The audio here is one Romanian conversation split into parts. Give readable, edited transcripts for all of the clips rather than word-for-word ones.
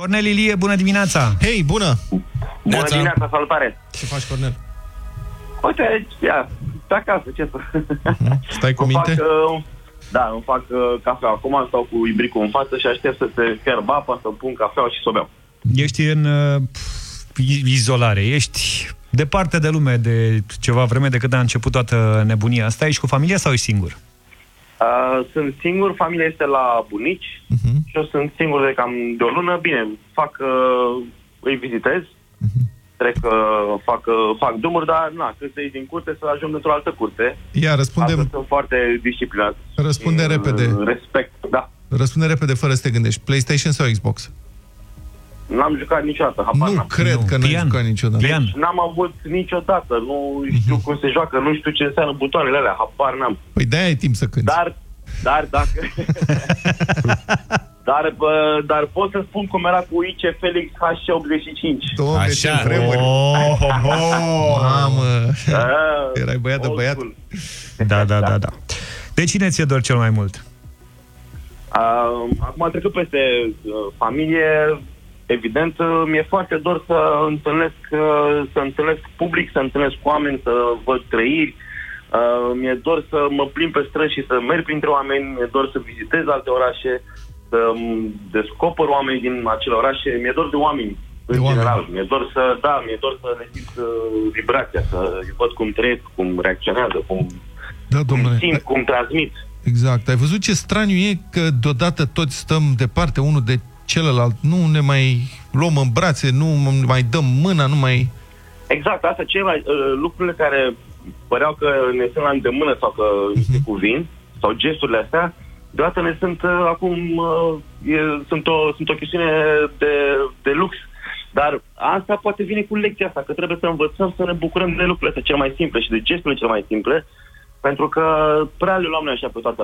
Cornel Ilie, bună dimineața! Hei, bună! Bună dimineața, salutare! Ce faci, Cornel? Uite, ia, pe acasă, ce să... Stai cu minte? Îmi fac cafea. Acum stau cu ibricul în față și aștept să se fierb apa, să pun cafeaua și să o beau. Ești în izolare, ești departe de lume de ceva vreme de când a început toată nebunia asta. Ești cu familia sau ești singur? Sunt singur, familia este la bunici și eu sunt singur de cam de o lună. Bine, îi vizitez, fac drumuri, dar când să ies din curte, să ajung într-o altă curte. Ia, răspundem. Astăzi sunt foarte disciplinat. Răspunde repede. Respect, da. Răspunde repede fără să te gândești. PlayStation sau Xbox? N-am jucat niciodată, cred că n-ai jucat niciodată. Deci n-am avut niciodată, nu știu cum se joacă, nu știu ce înseamnă butoanele alea, habar n-am. Păi de-aia ai timp să cânti. Dar dacă... Dar pot să spun cum era cu IC Felix HC85. Doamne, ce vremuri! Mamă! Erai băiat de băiat? Da. De cine ți-e dor cel mai mult? Acum am trecut peste familie. Evident, mi-e foarte dor să întâlnesc public, să întâlnesc oameni, să văd trăiri. Mi-e dor să mă plimb pe străzi și să merg printre oameni, mi-e dor să vizitez alte orașe, să descoper oameni din acele orașe. Mi-e dor de oameni, în general. Mi-e dor să le simt vibrația, să văd cum trăiesc, cum reacționează, cum simt, cum transmit. Exact. Ai văzut ce straniu e că deodată toți stăm departe unul de celălalt, nu ne mai luăm în brațe, nu mai dăm mâna, nu mai... Exact, asta lucrurile care păreau că ne sunt la îndemână sau că se cuvin, sau gesturile astea, deodată ne sunt acum sunt o chestiune de lux. Dar asta poate vine cu lecția asta, că trebuie să învățăm să ne bucurăm de lucrurile astea cele mai simple și de gesturile cele mai simple, pentru că prea le luam noi așa pe toate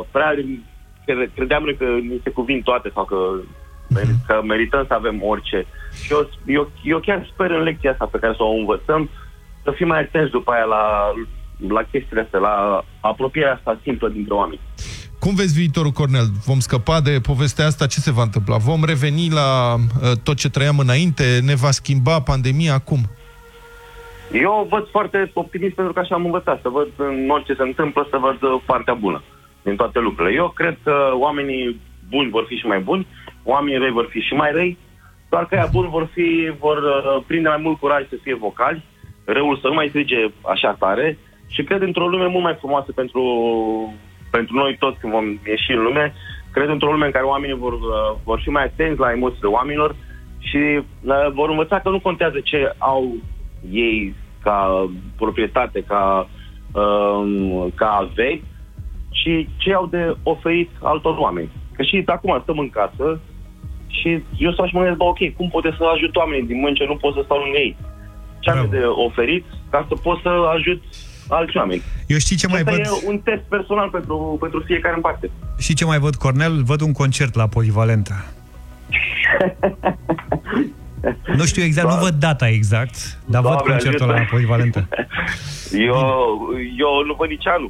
credeam că ni se cuvin toate sau că merităm să avem orice. Și eu chiar sper în lecția asta pe care să o învățăm, să fim mai atenți după aia la chestiile astea, la apropierea asta simplă dintre oameni. Cum vezi viitorul, Cornel? Vom scăpa de povestea asta? Ce se va întâmpla? Vom reveni la tot ce trăiam înainte? Ne va schimba pandemia acum? Eu văd foarte optimist pentru că așa am învățat, să văd în orice se întâmplă, să văd partea bună din toate lucrurile. Eu cred că oamenii buni vor fi și mai buni, oamenii răi vor fi și mai răi, doar că aia buni vor prinde mai mult curaj să fie vocali, răul să nu mai strige așa tare și cred într-o lume mult mai frumoasă pentru noi toți când vom ieși în lume. Cred într-o lume în care oamenii vor fi mai atenți la emoțiile oamenilor și vor învăța că nu contează ce au ei ca proprietate, ca averi, ci ce au de oferit altor oameni. Că și acum stăm în casă și eu stau și mă gândesc, ok, cum pot să ajut oamenii din mână ce nu pot să stau lângă ei? Ce am de oferit ca să pot să ajut alți oameni? Eu știi ce mai văd? E un test personal pentru fiecare în parte. Și ce mai văd, Cornel? Văd un concert la Polivalentă. Nu știu exact, nu văd data exact, dar văd concertul la Polivalentă. Eu nu văd nici anul.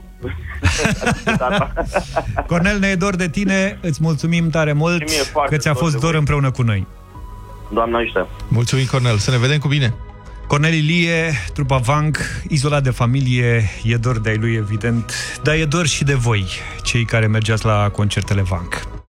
Cornel, ne e dor de tine, îți mulțumim tare mult că ți-a fost dor împreună cu noi. Doamne ajută. Mulțumim, Cornel, să ne vedem cu bine. Cornel Ilie, trupa Vank, izolat de familie, e dor de-ai lui, evident, dar e dor și de voi, cei care mergeați la concertele Vank.